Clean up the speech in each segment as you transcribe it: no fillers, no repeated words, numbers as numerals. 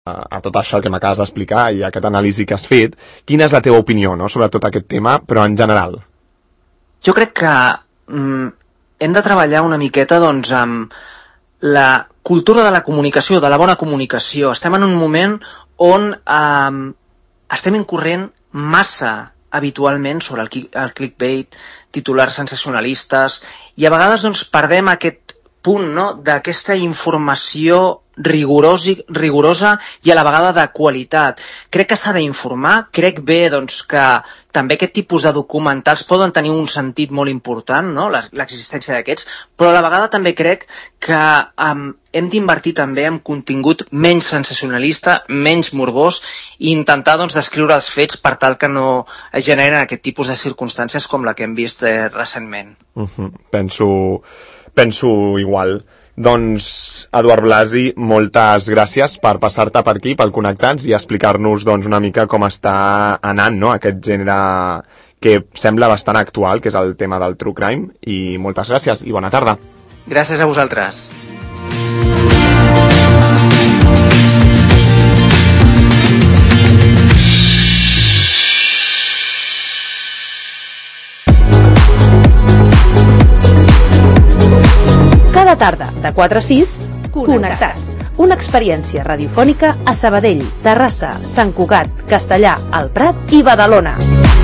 a tot això que m'acabes d'explicar i a aquest anàlisi que has fet, quina és la teva opinió, no?, sobre tot aquest tema, però en general? Jo crec que hem de treballar una miqueta doncs, amb la cultura de la comunicació, de la bona comunicació. Estem en un moment on estem incorrent massa habitualment sobre el clickbait, titulars sensacionalistes, i a vegades doncs, perdem aquest punt, no?, d'aquesta informació rigorosa i a la vegada de qualitat. Crec que s'ha d'informar, crec bé doncs, que també aquest tipus de documentals poden tenir un sentit molt important, no?, l'existència d'aquests, però a la vegada també crec que hem d'invertir també en contingut menys sensacionalista, menys morbós, i intentar doncs, descriure els fets per tal que no generen aquest tipus de circumstàncies com la que hem vist recentment. Penso igual. Doncs, Eduard Blasi, moltes gràcies per passar-te per aquí, pel Connectats, i explicar-nos doncs, una mica com està anant, no?, aquest gènere que sembla bastant actual, que és el tema del true crime, i moltes gràcies i bona tarda. Gràcies a vosaltres. Cada tarda, de 4 a 6, Connectats. Una experiència radiofònica a Sabadell, Terrassa, Sant Cugat, Castellar, el Prat i Badalona.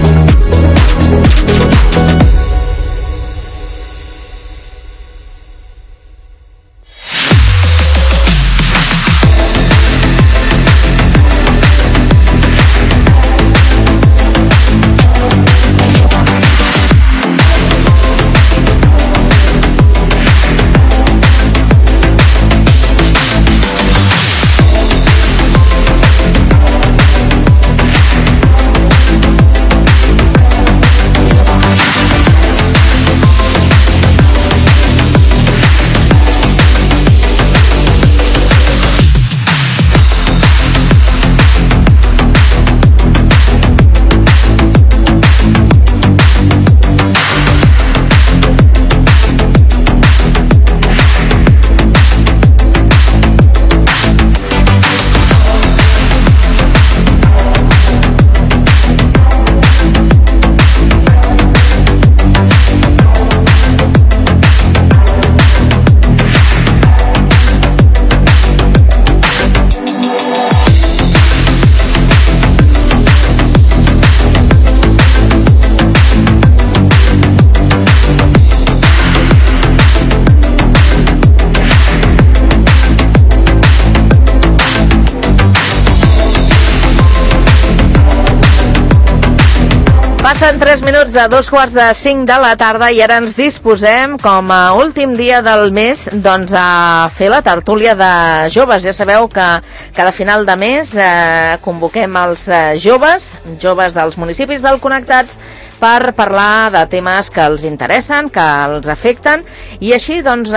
Passen 3 minuts de 2:45 de la tarda i ara ens disposem, com a últim dia del mes, doncs a fer la tertúlia de joves. Ja sabeu que cada final de mes convoquem els joves dels municipis del Connectats per parlar de temes que els interessen, que els afecten, i així doncs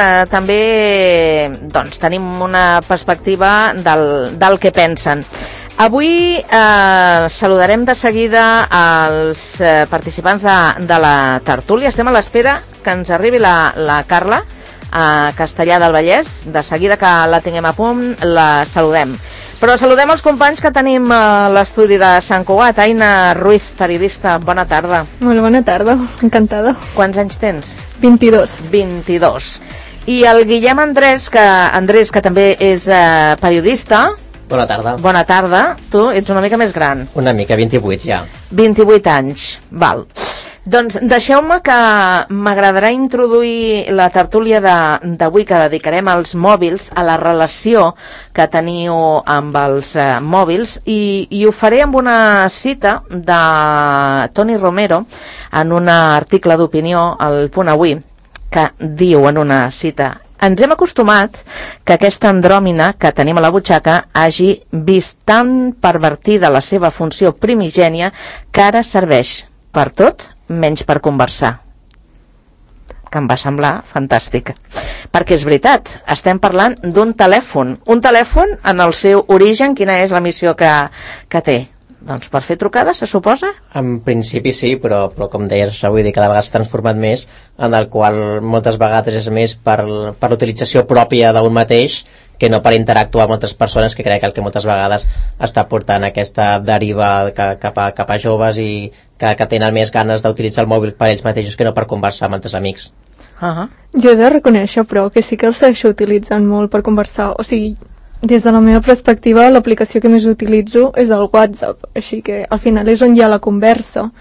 també tenim una perspectiva del que pensen. Avui saludarem de seguida els participants de la tertúlia. Estem a l'espera que ens arribi la Carla a Castellar del Vallès. De seguida que la tinguem a punt, la saludem. Però saludem els companys que tenim a l'estudi de Sant Cugat. Aina Ruiz, periodista, bona tarda. Molt bona tarda, encantada. Quants anys tens? 22. 22. I el Guillem Andrés, que també és periodista. Bona tarda. Bona tarda. Tu ets una mica més gran. Una mica, 28 ja. 28 anys, val. Doncs deixeu-me que m'agradarà introduir la tertúlia d'avui, que dedicarem als mòbils, a la relació que teniu amb els mòbils, i ho faré amb una cita de Toni Romero en un article d'opinió al Punt Avui, que diu en una cita: ens hem acostumat que aquesta andròmina que tenim a la butxaca hagi vist tan pervertida la seva funció primigènia que ara serveix per tot menys per conversar. Que em va semblar fantàstica. Perquè és veritat, estem parlant d'un telèfon. Un telèfon, en el seu origen, quina és la missió que té? Doncs per fer trucades, se suposa? En principi sí, però com deies, vull dir, cada vegada s'ha transformat més, en el qual moltes vegades és més per l'utilització pròpia d'un mateix que no per interactuar amb altres persones, que crec que el que moltes vegades està portant aquesta deriva cap a joves i que tenen més ganes d'utilitzar el mòbil per ells mateixos que no per conversar amb altres amics. Jo he de reconèixer, però, que sí que el segueixo utilitzant molt per conversar. O sigui, des de la meva perspectiva, l'aplicació que més utilitzo és el WhatsApp, així que al final és on hi ha la conversa.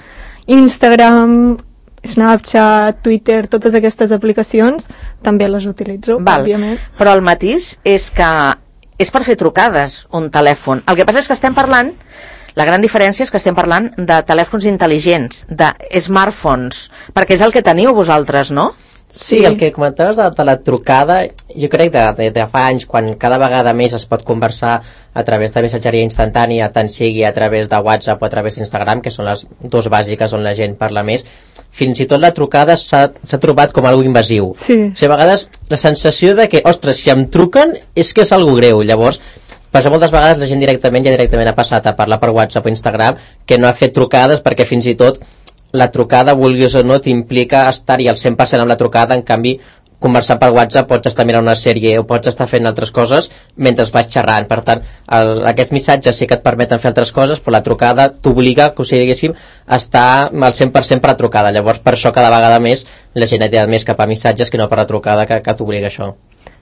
Instagram, Snapchat, Twitter, totes aquestes aplicacions també les utilitzo, òbviament. Però el matís és que és per fer trucades un telèfon. El que passa és que estem parlant, la gran diferència és que estem parlant de telèfons intel·ligents, de smartphones, perquè és el que teniu vosaltres, no? Sí, el que comentaves de la trucada, jo crec de fa anys, quan cada vegada més es pot conversar a través de missatgeria instantània, tant sigui a través de WhatsApp o a través d'Instagram, que són les dues bàsiques on la gent parla més, fins i tot la trucada s'ha trobat com algo invasiu. Sí. O sigui, a vegades la sensació de que, ostres, si em truquen és que és algo greu. Llavors, moltes vegades la gent directament ha passat a parlar per WhatsApp o Instagram, que no ha fet trucades perquè fins i tot la trucada, vulguis o no, t'implica estar-hi al 100% amb la trucada. En canvi, conversar per WhatsApp pots estar mirant una sèrie o pots estar fent altres coses mentre vas xerrant. Per tant, aquests missatges sí que et permeten fer altres coses, però la trucada t'obliga, que ho diguéssim, a estar al 100% per la trucada. Llavors, per això cada vegada més la gent ha tirat més cap a missatges que no per la trucada, que t'obliga això.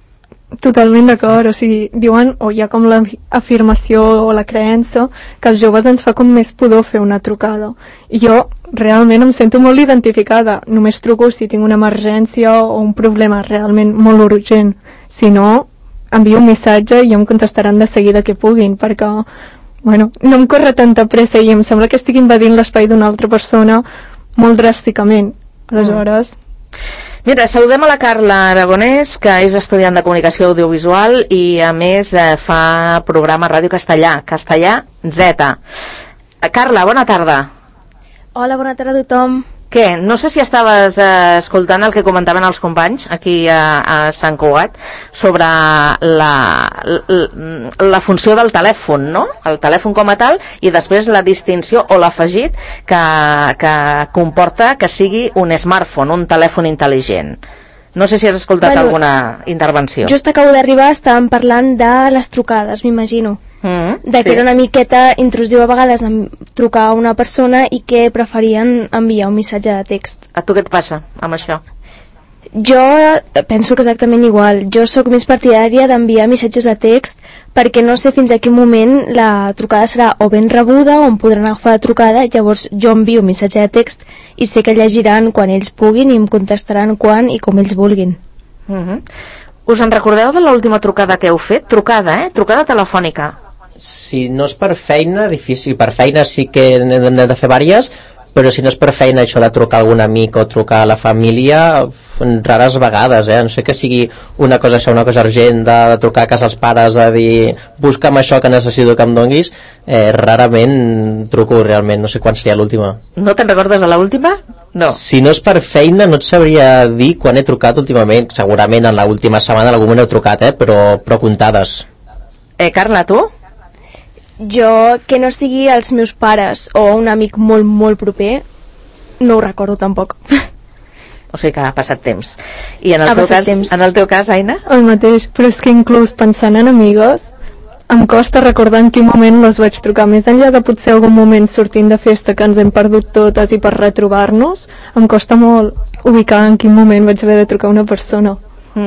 Totalment d'acord, o sigui, diuen, o hi ha com l'afirmació o la creença que als joves ens fa com més pudor fer una trucada. I jo realment em sento molt identificada. Només truco si tinc una emergència o un problema realment molt urgent. Si no, envio un missatge i em contestaran de seguida que puguin, perquè, bueno, no em corre tanta pressa i em sembla que estic invadint l'espai d'una altra persona molt dràsticament. Aleshores... Mira, saludem a la Carla Aragonès, que és estudiant de comunicació audiovisual i a més fa programa Ràdio Castellà Z. Carla, bona tarda. Hola, bona tarda a tothom. Què? No sé si estaves escoltant el que comentaven els companys aquí a Sant Cugat sobre la funció del telèfon, no? El telèfon com a tal, i després la distinció o l'afegit que comporta que sigui un smartphone, un telèfon intel·ligent. No sé si has escoltat alguna intervenció. Just acabo d'arribar, estàvem parlant de les trucades, m'imagino. Que era una miqueta intrusiu a vegades trucar a una persona i que preferien enviar un missatge de text. A tu què et passa amb això? Jo penso que exactament igual. Jo sóc més partidària d'enviar missatges de text perquè no sé fins a quin moment la trucada serà o ben rebuda o em podran agafar la trucada. Llavors jo envio un missatge de text i sé que llegiran quan ells puguin i em contestaran quan i com ells vulguin. Us en recordeu de l'última trucada que heu fet? Trucada telefònica. Si no és per feina, difícil. Per feina sí que n'hem de fer diverses, però si no és per feina, això de trucar a algun amic o trucar a la família, rares vegades, no sé que sigui una cosa urgent, de trucar a casa als pares, de dir, busca'm això que necessito que em donguis, rarament truco realment, no sé quan seria l'última. No te'n recordes de l'última? No. Si no és per feina, no et sabria dir quan he trucat últimament. Segurament en l'última setmana en algun moment heu trucat, però comptades. Carla, tu? Jo, que no sigui els meus pares o un amic molt, molt proper, no ho recordo tampoc. O sigui que ha passat temps. I en el teu cas, Aina? El mateix, però és que inclús pensant en amigues, em costa recordar en quin moment les vaig trucar. Més enllà de potser algun moment sortint de festa que ens hem perdut totes i per retrobar-nos, em costa molt ubicar en quin moment vaig haver de trucar a una persona.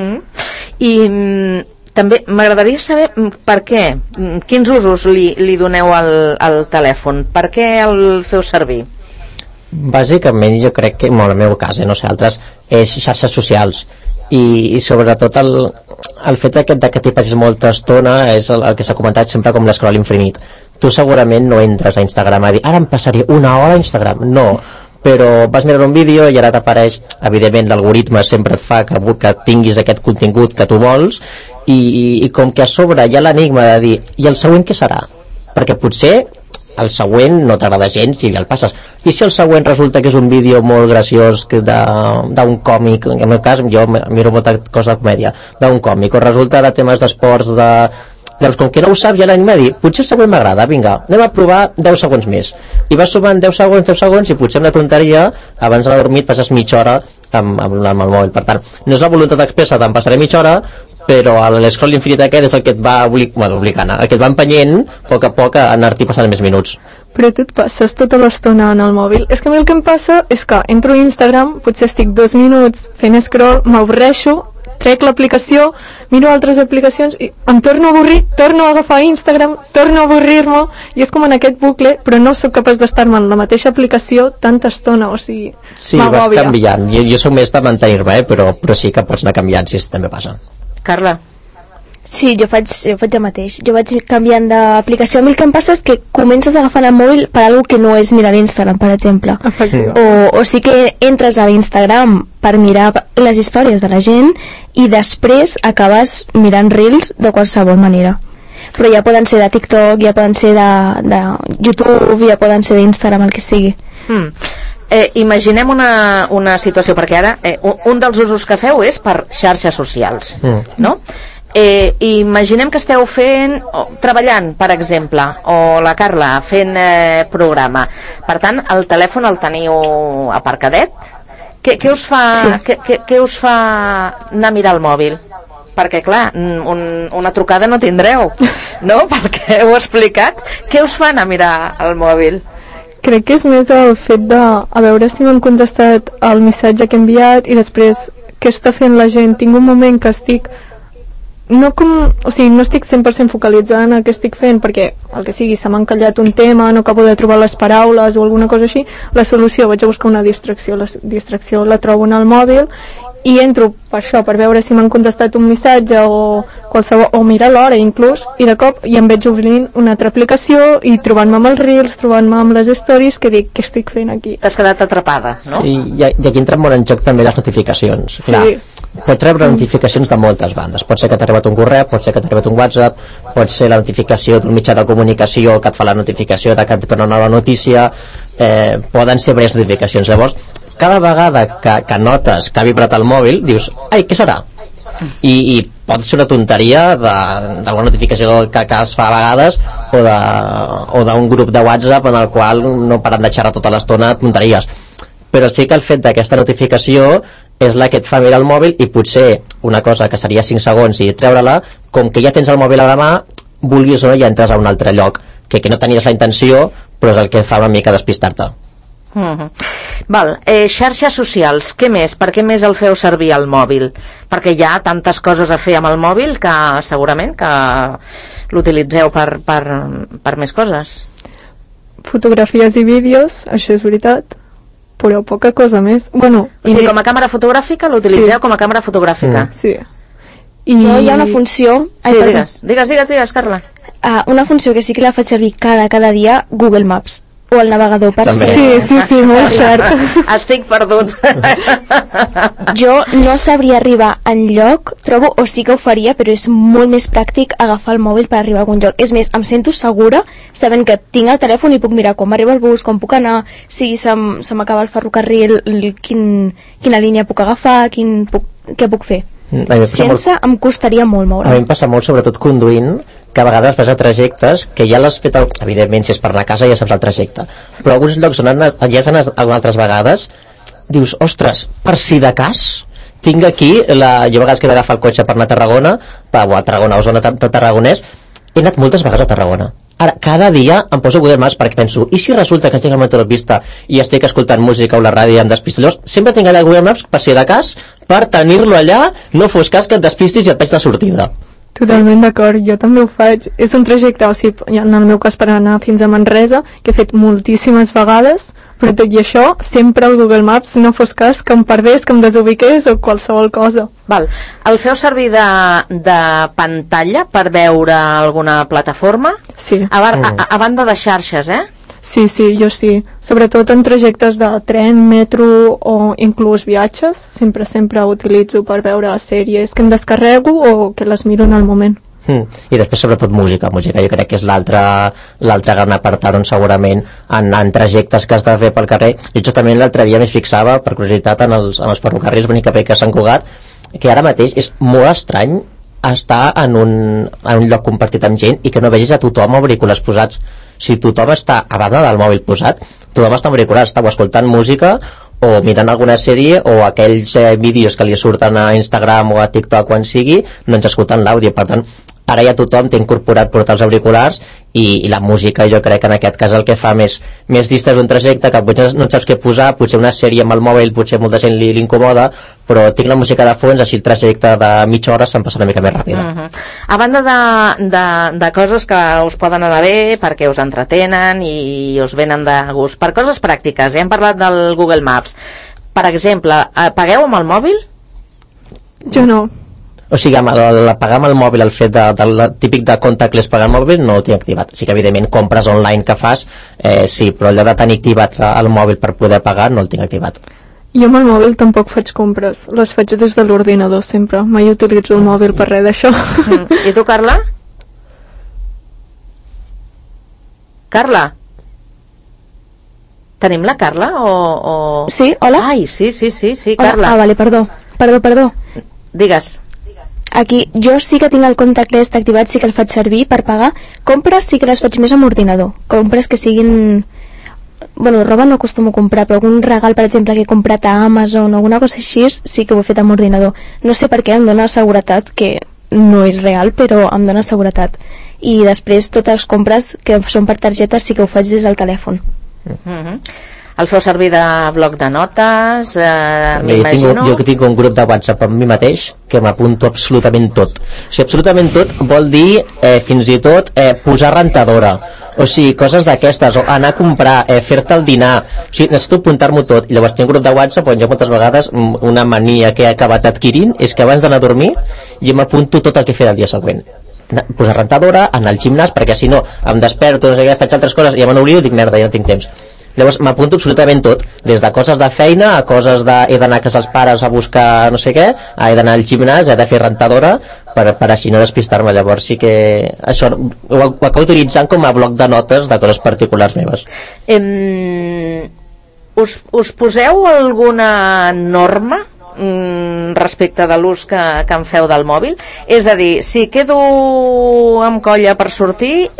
I també m'agradaria saber per què, quins usos li doneu al telèfon, per què el feu servir? Bàsicament jo crec que, en el meu cas, no sé, altres, és xarxes socials i sobretot el fet de que t'hi passis molta estona és el que s'ha comentat sempre com l'escroll infinit. Tu segurament no entres a Instagram a dir ara em passaré una hora a Instagram, no, però vas mirar un vídeo i ara t'apareix, evidentment l'algoritme sempre et fa que tinguis aquest contingut que tu vols i com que a sobre hi ha l'enigma de dir i el següent què serà? Perquè potser el següent no t'agrada gens i ja el passes, i si el següent resulta que és un vídeo molt graciós d'un còmic, en el meu cas jo miro molta cosa de comèdia, d'un còmic, o resulta de temes d'esports, llavors com que no ho saps ja l'anima a dir potser el següent m'agrada, vinga, anem a provar 10 segons més, i vas sumant 10 segons i potser una tonteria abans de dormir passes mitja hora amb el mòbil. Per tant, no és la voluntat expressa d'en passaré mitja hora, però l'escroll infinit aquest és el que et va obligant, el que et va empenyent a poc a anar-t'hi passant més minuts. Però tu et passes tota l'estona en el mòbil. És que a mi el que em passa és que entro a Instagram, potser estic 2 minuts fent scroll, m'avorreixo, trec l'aplicació, miro altres aplicacions i em torno a avorrir, torno a agafar Instagram, torno a avorrir-me, i és com en aquest bucle, però no sóc capaç d'estar-me en la mateixa aplicació tanta estona, o sigui, sí, m'agòbia. Vas canviant. Jo soc més de mantenir-me, però sí que pots anar canviant, si també passa. Carla? Sí, jo faig el mateix. Jo vaig canviant d'aplicació. A mi el que em passa és que comences agafant el mòbil per alguna que no és mirar l'Instagram, per exemple. O sí que entres a l'Instagram per mirar les històries de la gent i després acabes mirant reels de qualsevol manera. Però ja poden ser de TikTok, ja poden ser de YouTube, ja poden ser d'Instagram, el que sigui. Imaginem una situació, perquè ara un dels usos que feu és per xarxes socials, no? Imaginem que esteu treballant, per exemple, o la Carla fent programa, per tant el telèfon el teniu aparcadet. Què us fa què us fa anar a mirar el mòbil? Perquè clar, una trucada no tindreu, no? Pel que heu explicat, què us fa anar a mirar el mòbil? Crec que és més el fet de a veure si m'han contestat el missatge que he enviat i després què està fent la gent. Tinc un moment que estic no estic 100% focalitzada en el que estic fent, perquè el que sigui, se m'ha encallat un tema, no acabo de trobar les paraules o alguna cosa així, la solució, vaig a buscar una distracció, la distracció la trobo en el mòbil i entro per això, per veure si m'han contestat un missatge o qualsevol, o mirar l'hora inclús, i de cop ja em veig obrint una altra aplicació i trobant-me amb els reels, trobant-me amb les stories, que dic, què estic fent aquí? T'has quedat atrapada, no? Sí, i aquí entren molt en joc també les notificacions. Clar, pots rebre notificacions de moltes bandes. Pot ser que t'ha arribat un correu, pot ser que t'ha arribat un WhatsApp, pot ser la notificació d'un mitjà de comunicació que et fa la notificació de que et torna una nova notícia, poden ser diverses notificacions. Llavors, cada vegada que notes que ha vibrat el mòbil, dius, ai, què serà? I pot ser una tonteria d'alguna notificació que es fa a vegades o d'un grup de WhatsApp en el qual no paren de xerrar tota l'estona tonteries. Però sí que el fet d'aquesta notificació és la que et fa mirar el mòbil i potser una cosa que seria 5 segons i treure-la, com que ja tens el mòbil a la mà, vulguis o no, ja entres a un altre lloc que no tenies la intenció, però és el que fa una mica despistar-te. Val, xarxes socials, què més? Per què més el feu servir al mòbil? Perquè hi ha tantes coses a fer amb el mòbil que segurament que l'utilitzeu per més coses. Fotografies i vídeos, això és veritat, però poca cosa més. Bueno, o sigui, com a càmera fotogràfica l'utilitzeu com a càmera fotogràfica. Sí. Hi ha una funció... Digues, Carla. Una funció que sí que la faig servir cada dia, Google Maps. O el navegador, per ser. Sí, molt cert. Estic perdut. Jo no sabria arribar enlloc, trobo, o sí que ho faria, però és molt més pràctic agafar el mòbil per arribar a algun lloc. És més, em sento segura sabent que tinc el telèfon i puc mirar quan m'arriba el bus, com puc anar, si se m'acaba el ferrocarril, quina línia puc agafar, què puc fer. Sense em costaria molt moure. A mi em passa molt, sobretot conduint, que a vegades vas a trajectes que ja l'has fet, evidentment si és per anar a casa ja saps el trajecte, però alguns llocs on ja has anat altres vegades dius, ostres, per si de cas tinc aquí, jo a vegades que he d'agafar el cotxe per anar a Tarragona, a Tarragona o zona de Tarragonès, he anat moltes vegades a Tarragona. Ara, cada dia em poso Google Maps perquè penso, i si resulta que estic al metrologista i estic escoltant música o la ràdio i em despisto? Llavors, sempre tinc allà Google Maps per si de cas, per tenir-lo allà, no fos cas que et despistis i et veig de sortida. Totalment d'acord, jo també ho faig. És un trajecte, o sigui, en el meu cas per anar fins a Manresa, que he fet moltíssimes vegades, però tot i això, sempre el Google Maps no fos cas que em perdés, que em desubiqués o qualsevol cosa. Val. El feu servir de pantalla per veure alguna plataforma? Sí. A banda de xarxes, Sí, jo sí. Sobretot en trajectes de tren, metro o inclús viatges. Sempre utilitzo per veure sèries que em descarrego o que les miro en el moment. I després sobretot música jo crec que és l'altre gran apartat on segurament en trajectes que has de fer pel carrer. I justament l'altre dia m'hi fixava per curiositat en els ferrocarrils bonica que a Sant Cugat, que ara mateix és molt estrany estar en un lloc compartit amb gent i que no vegis a tothom auriculars posats. Si tothom està a banda del mòbil posat, tothom està amb auriculars, està o escoltant música o mirant alguna sèrie o aquells vídeos que li surten a Instagram o a TikTok quan sigui, doncs escoltant l'àudio. Per tant, ara ja tothom té incorporat portar els auriculars i la música jo crec que en aquest cas el que fa més distès un trajecte, que potser no saps què posar, potser una sèrie amb el mòbil potser molta gent li incomoda, però tinc la música de fons, així el trajecte de mitja hora se'm passa una mica més ràpida. A banda de coses que us poden anar bé perquè us entretenen i us venen de gust, per coses pràctiques, ja hem parlat del Google Maps, per exemple, pagueu amb el mòbil? Jo no. O sigui, pagar amb el mòbil, el fet del típic de contactless pagar el mòbil, no ho tinc activat. Sí que, evidentment, compres online que fas, sí, però allò de tenir activat el mòbil per poder pagar no el tinc activat. Jo amb el mòbil tampoc faig compres, les faig des de l'ordinador sempre, mai utilitzo el mòbil per res d'això. I tu, Carla? Carla? Tenim la Carla o...? Sí, hola? Ai, sí, Hola. Carla. Ah, vale, perdó. Digues. Aquí, jo sí que tinc el contactless activat, sí que el faig servir per pagar. Compres sí que les faig més amb ordinador. Compres que siguin... Bueno, roba no acostumo a comprar, però algun regal, per exemple, que he comprat a Amazon o alguna cosa així, sí que ho he fet amb ordinador. No sé per què, em dona seguretat, que no és real, però em dona seguretat. I després, totes les compres que són per targetes sí que ho faig des del telèfon. El feu servir de bloc de notes, m'imagino? Jo que tinc un grup de WhatsApp amb mi mateix que m'apunto absolutament tot. O sigui, absolutament tot vol dir fins i tot posar rentadora, o sigui, coses d'aquestes, o anar a comprar, fer-te el dinar, o sigui, necessito apuntar-m'ho tot. I llavors tinc un grup de WhatsApp on jo moltes vegades una mania que he acabat adquirint és que abans d'anar a dormir jo m'apunto tot el que he fet el dia següent, posar rentadora, anar al gimnàs, perquè si no em desperto, no sé què, faig altres coses i ja me n'oblido i dic merda, ja no tinc temps. Llavors m'apunto absolutament tot, des de coses de feina a coses de he d'anar a casa els pares a buscar no sé què, he d'anar al gimnàs, he de fer rentadora per així no despistar-me. Llavors sí que això ho acabo utilitzant com a bloc de notes de coses particulars meves. Us poseu alguna norma respecte de l'ús que en feu del mòbil? És a dir, si quedo amb colla per sortir,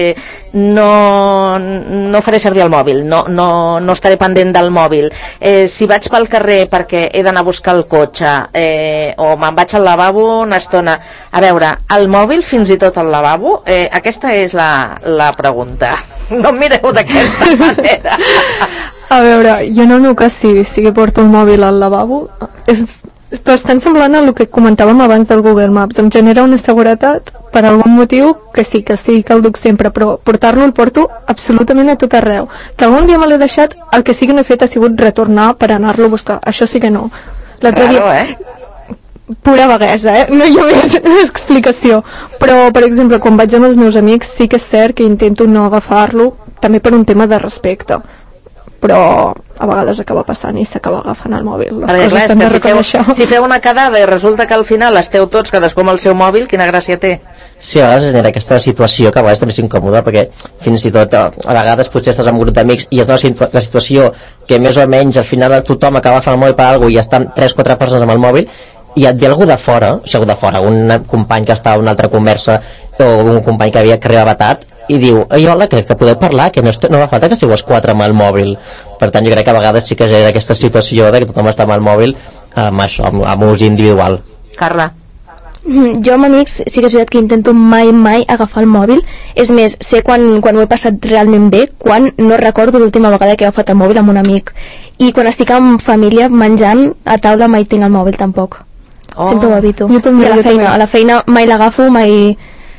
no faré servir el mòbil, no estaré pendent del mòbil. Si vaig pel carrer perquè he d'anar a buscar el cotxe, o me'n vaig al lavabo una estona, a veure, el mòbil fins i tot al lavabo? Aquesta és la pregunta. No em mireu d'aquesta manera. A veure, jo en el meu cas sí que porto el mòbil al lavabo. És bastant semblant a el que comentàvem abans del Google Maps. Em genera una seguretat per algun motiu que sí que el duc sempre, però portar-lo el porto absolutament a tot arreu. Que algun dia me l'he deixat, el que sí que no he fet ha sigut retornar per anar-lo a buscar. Això sí que no. L'altre dia... Pura vaguesa, no hi ha més explicació. Però, per exemple, quan vaig amb els meus amics sí que és cert que intento no agafar-lo, també per un tema de respecte. Però a vegades acaba passant i s'acaba agafant el mòbil. Les coses s'han de reconèixer. Si feu una quedada i resulta que al final esteu tots cadascú amb el seu mòbil, quina gràcia té? Sí, a vegades genera aquesta situació que a vegades també és incòmoda, perquè fins i tot a vegades potser estàs amb un grup d'amics i és la situació que més o menys al final tothom acaba agafant el mòbil per alguna cosa i estan 3-4 persones amb el mòbil i et ve algú de fora, un company que està a una altra conversa o un company que arribava tard i diu, ei, hola, que podeu parlar, que no fa falta que estigueu els 4 amb el mòbil. Per tant, jo crec que a vegades sí que genera aquesta situació de que tothom està amb el mòbil amb ús individual. Carla? Jo amb amics sí que és veritat que intento mai agafar el mòbil. És més, sé quan ho he passat realment bé, quan no recordo l'última vegada que he agafat el mòbil amb un amic. I quan estic amb família menjant a taula mai tinc el mòbil tampoc. Sempre ho evito. I a la feina mai l'agafo, mai.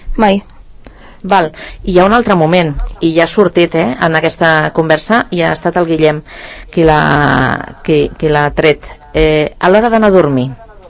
Val. I hi ha un altre moment, i ja ha sortit en aquesta conversa, i ha estat el Guillem qui l'ha tret. A l'hora d'anar a dormir.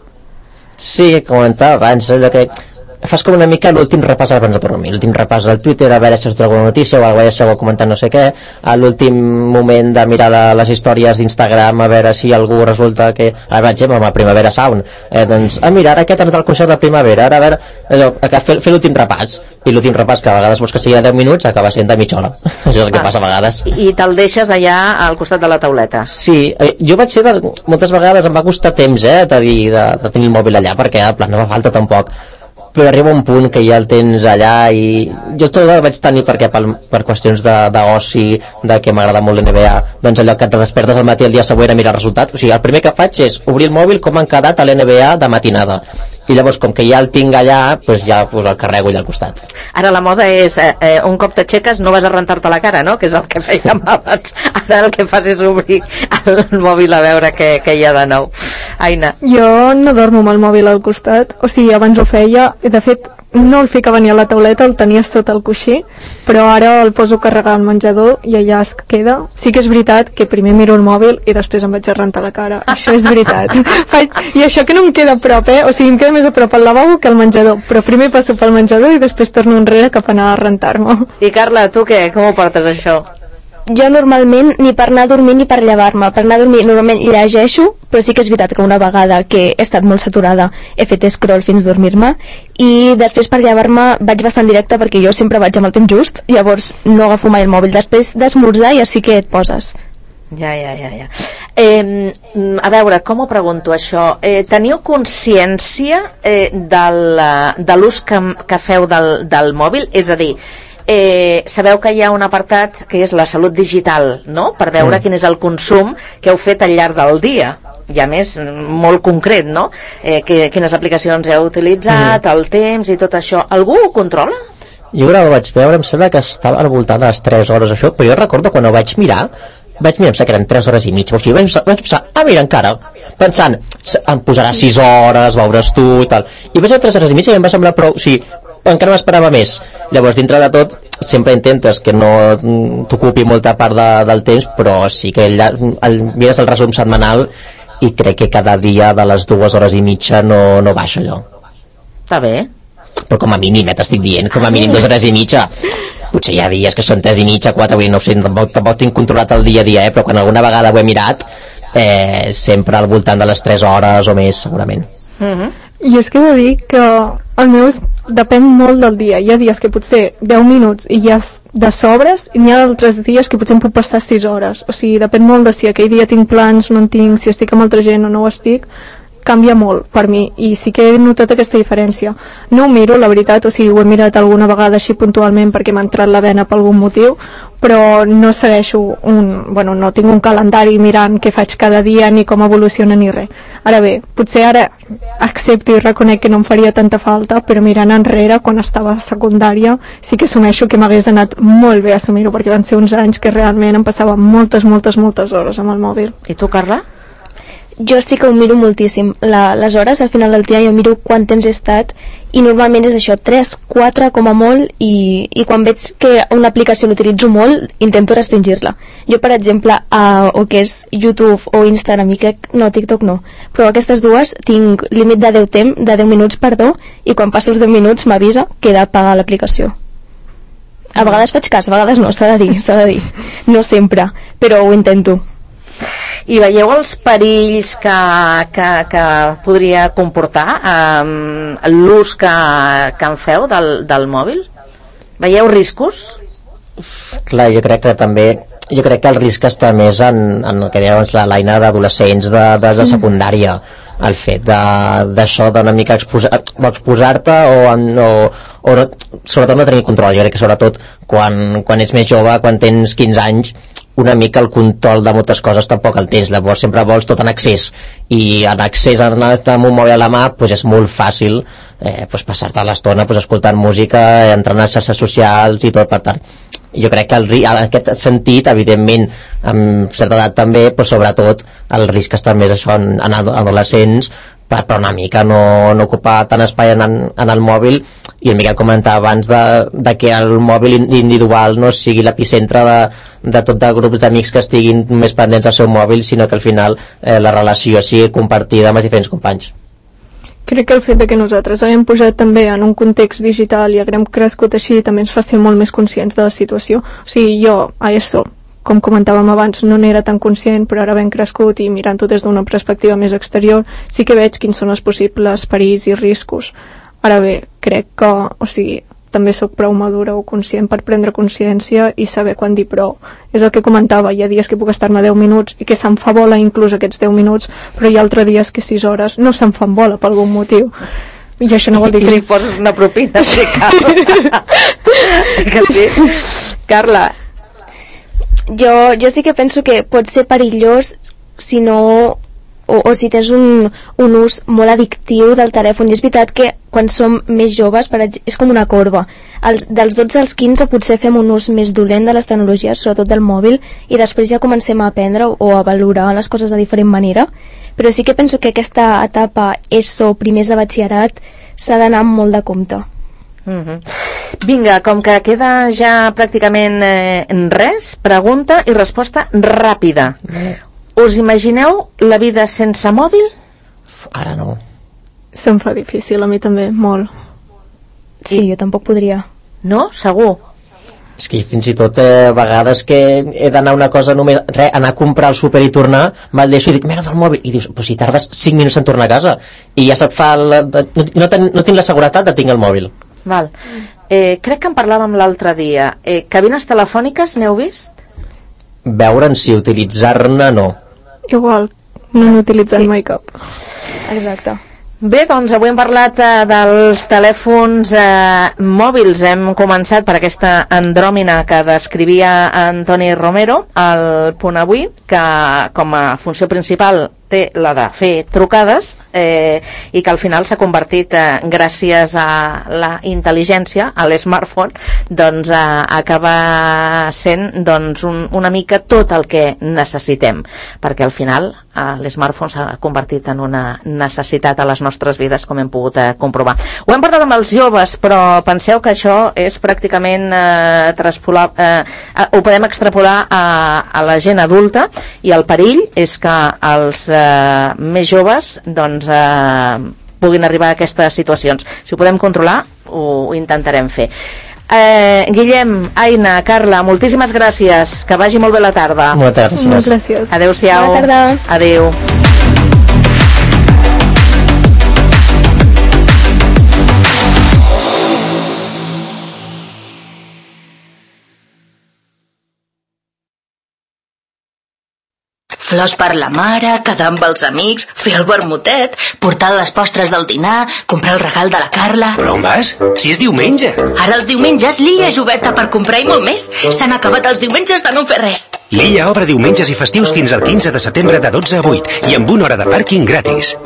Sí, comentava abans, allò que fas com una mica l'últim repàs abans de dormir, l'últim repàs al Twitter a veure si has alguna notícia o alguna cosa comentant no sé què, a l'últim moment de mirar les històries d'Instagram a veure si algú resulta que, per exemple amb el Primavera Sound, doncs mira, ara aquest ha anat al concert de Primavera, ara a veure allò, fer l'últim repàs, i l'últim repàs que a vegades vols que sigui de 10 minuts acaba sent de mitja hora. Això és el que passa a vegades. I te'l deixes allà al costat de la tauleta? Sí, jo vaig ser moltes vegades em va costar temps de tenir el mòbil allà, perquè en plan no fa falta tampoc, però arriba un punt que ja el tens allà i jo tot el vaig tenir perquè per qüestions d'oci, de que m'agrada molt l'NBA, doncs allò que et despertes al matí el dia següent a mirar els resultats, o sigui, el primer que faig és obrir el mòbil com han quedat a l'NBA de matinada, i llavors com que ja el tinc allà, doncs ja el carrego allà al costat. Ara la moda és un cop t'aixeques no vas a rentar-te la cara, no? Que és el que fèiem abans. Ara el que fas és obrir el mòbil a veure què hi ha de nou. Aina. Jo no dormo amb el mòbil al costat, o sigui, abans ho feia, de fet no el ficava ni a la tauleta, el tenia sota el coixí, però ara el poso a carregar al menjador i allà es queda. Sí que és veritat que primer miro el mòbil i després em vaig a rentar la cara, això és veritat. I això que no em queda a prop, o sigui, em queda més a prop al lavabo que al menjador, però primer passo pel menjador i després torno enrere cap a anar a rentar-me. I Carla, tu què? Com ho portes això? Jo normalment ni per anar a dormir ni per llevar-me. Per anar a dormir normalment llegeixo, però sí que és veritat que una vegada que he estat molt saturada he fet scroll fins a dormir-me, i després per llevar-me vaig bastant directe perquè jo sempre vaig amb el temps just, llavors no agafo mai el mòbil. Després d'esmorzar ja sí que et poses. Ja. A veure, com ho pregunto això? Teniu consciència de l'ús que feu del mòbil? És a dir, sabeu que hi ha un apartat que és la salut digital, no? Per veure quin és el consum que heu fet al llarg del dia, i a més molt concret, no? Quines aplicacions heu utilitzat, el temps i tot això. Algú ho controla? Jo ara ho vaig veure, em sembla que estava al voltant de les 3 hores això, però jo recordo quan ho vaig mirar, em sembla que eren 3 hores i mitja, o sigui, vaig pensar, mira, encara, pensant, em posarà 6 hores, veuràs tu i tal, i vaig a 3 hores i mitja i em va semblar prou, o sigui, encara m'esperava més. Llavors, dintre de tot, sempre intentes que no t'ocupi molta part del temps, però sí que mires el resum setmanal i crec que cada dia de les 2 hores i mitja no baixa allò. Està bé. Però com a mínim, t'estic dient, com a mínim 2 hores i mitja. Potser hi ha dies que són 3 i mitja, 4, no sé, tampoc tinc controlat el dia a dia, però quan alguna vegada ho he mirat, sempre al voltant de les 3 hores o més, segurament. Jo és que he de dir que el meu depèn molt del dia. Hi ha dies que potser 10 minuts i ja de sobres, i n'hi ha d'altres dies que potser em puc passar 6 hores. O sigui, depèn molt de si aquell dia tinc plans, no en tinc, si estic amb altra gent o no ho estic. Canvia molt per mi, i sí que he notat aquesta diferència. No ho miro, la veritat, o sigui, ho he mirat alguna vegada així puntualment perquè m'ha entrat la vena per algun motiu, però no segueixo no tinc un calendari mirant què faig cada dia ni com evoluciona ni res. Ara bé, potser ara accepto i reconec que no em faria tanta falta, però mirant enrere, quan estava a secundària, sí que assumeixo que m'hagués anat molt bé assumir-ho, perquè van ser uns anys que realment em passava moltes hores amb el mòbil. I tu, Carla? Jo sí que ho miro moltíssim. Les hores, al final del dia, jo miro quant temps he estat, i normalment és això, 3, 4 com a molt, i quan veig que una aplicació l'utilitzo molt, intento restringir-la. Jo, per exemple, el que és YouTube o Instagram, i crec, no, TikTok no, però aquestes dues tinc límit de 10 minuts, i quan passo els 10 minuts m'avisa que he d'apagar l'aplicació. A vegades faig cas, a vegades no, s'ha de dir. No sempre, però ho intento. I veieu els perills que podria comportar l'ús que en feu del mòbil? Veieu riscos? Clar, jo crec que el risc està més en el que dèiem l'eina d'adolescents de secundària, el fet d'això d'una mica exposar-te o sobretot no tenir control. Jo crec que sobretot quan ets més jove, quan tens 15 anys, una mica el control de moltes coses tampoc el tens, llavors sempre vols tot en accés, i en accés amb un mòbil a la mà és molt fàcil passar-te l'estona escoltant música, entrant a xarxes socials i tot. Per tant, jo crec que en aquest sentit, evidentment amb certa edat també, però sobretot el risc està més això en adolescents, per una mica no ocupar tant espai en el mòbil, i el Miquel comentava abans de que el mòbil individual no sigui l'epicentre de tot de grups d'amics que estiguin més pendents del seu mòbil, sinó que al final la relació sigui compartida amb els diferents companys. Crec que el fet de que nosaltres haguem pujat també en un context digital i haguem crescut així també ens fa ser molt més conscients de la situació. O sigui, jo a ESO, com comentàvem abans, no n'era tan conscient, però ara ben crescut i mirant-ho des d'una perspectiva més exterior, sí que veig quins són els possibles perills i riscos. Ara bé, crec que, també sóc prou madura o conscient per prendre consciència i saber quan dir prou. És el que comentava, hi ha dies que puc estar-me 10 minuts i que se'm fa bola inclús aquests 10 minuts, però hi ha altres dies que 6 hores no se'm fan bola per algun motiu. I això no vol dir I que... li poses una propina, sí, Carla. Que sí. Carla. Jo sí que penso que pot ser perillós si no... o si tens un ús molt addictiu del telèfon. I és veritat que quan som més joves, és com una corba. Dels 12 als 15 potser fem un ús més dolent de les tecnologies, sobretot del mòbil, i després ja comencem a aprendre o a valorar les coses de diferent manera. Però sí que penso que aquesta etapa ESO, primers de batxillerat, s'ha d'anar amb molt de compte. Vinga, com que queda ja pràcticament res, pregunta i resposta ràpida. Us imagineu la vida sense mòbil? Ara no. Se'm fa difícil, a mi també, molt. Sí, jo tampoc podria. No? Segur? És que fins i tot a vegades que he d'anar una cosa només, anar a comprar al súper i tornar, me'l deixo i dic, merda del mòbil, i dius, però si tardes 5 minuts en tornar a casa, i ja se't fa no tinc la seguretat de tinc el mòbil. Val. Crec que en parlàvem l'altre dia. Cabines telefòniques, n'heu vist? Veure'n si utilitzar-ne no. Igual, no n'he utilitzat mai cap. Exacte. Bé, doncs avui hem parlat dels telèfons mòbils. Hem començat per aquesta andròmina que descrivia Antoni Romero al Punt Avui, que com a funció principal té la de fer trucades i que al final s'ha convertit gràcies a la intel·ligència, a l'smartphone, doncs acaba sent doncs, una mica tot el que necessitem, perquè al final l'smartphone s'ha convertit en una necessitat a les nostres vides, com hem pogut comprovar. Ho hem parlat amb els joves, però penseu que això és pràcticament ho podem extrapolar a la gent adulta, i el perill és que els més joves doncs puguin arribar a aquestes situacions. Si ho podem controlar, ho intentarem fer. Guillem, Aina, Carla, moltíssimes gràcies, que vagi molt bé la tarda. Moltes gràcies. Moltes gràcies. Adéu-siau. Bona tarda. Adéu. Flors per la mare, quedar amb els amics, fer el vermutet, portar les postres del dinar, comprar el regal de la Carla... Però on vas? Si és diumenge! Ara els diumenges l'illa és oberta per comprar i molt més. S'han acabat els diumenges de no fer res. L'illa obre diumenges i festius fins al 15 de setembre de 12 a 8 i amb 1 hora de pàrquing gratis.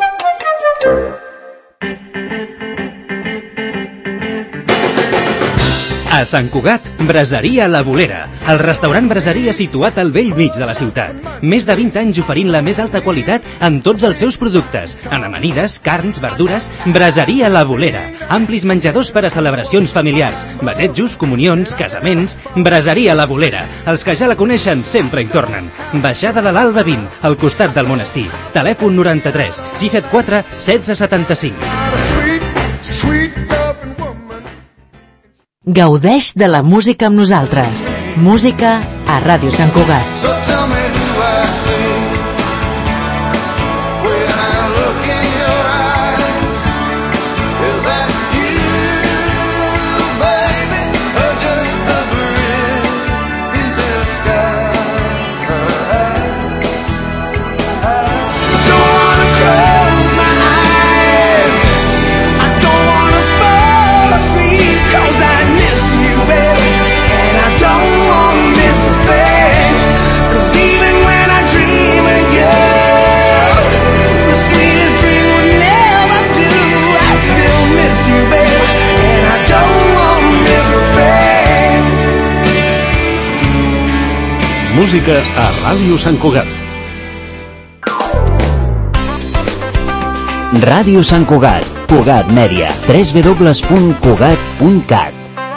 A Sant Cugat, Braseria La Bolera, el restaurant braseria situat al vell mig de la ciutat. Més de 20 anys oferint la més alta qualitat en tots els seus productes, en amanides, carns, verdures. Braseria La Bolera, amplis menjadors per a celebracions familiars, batejos, comunions, casaments. Braseria La Bolera, els que ja la coneixen sempre hi tornen. Baixada de l'Alba 20, al costat del monestir. Telèfon 93 674 1675. Gaudeix de la música amb nosaltres. Música a Ràdio Sant Cugat. Música a Ràdio Sant Cugat. Ràdio Sant Cugat, Cugat Mèdia, www.cugat.cat.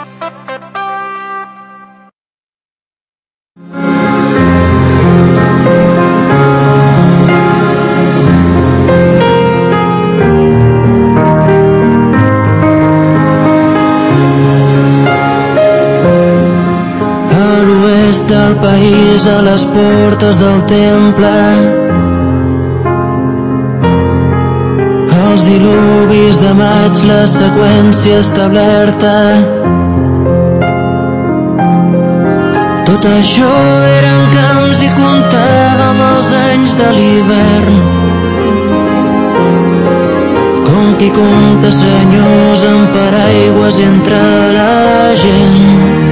Del país a les portes del temple, els dilubis de maig, la seqüència establerta. Tot això eren camps i comptàvem els anys de l'hivern, com qui compta senyors amb paraigües entre la gent.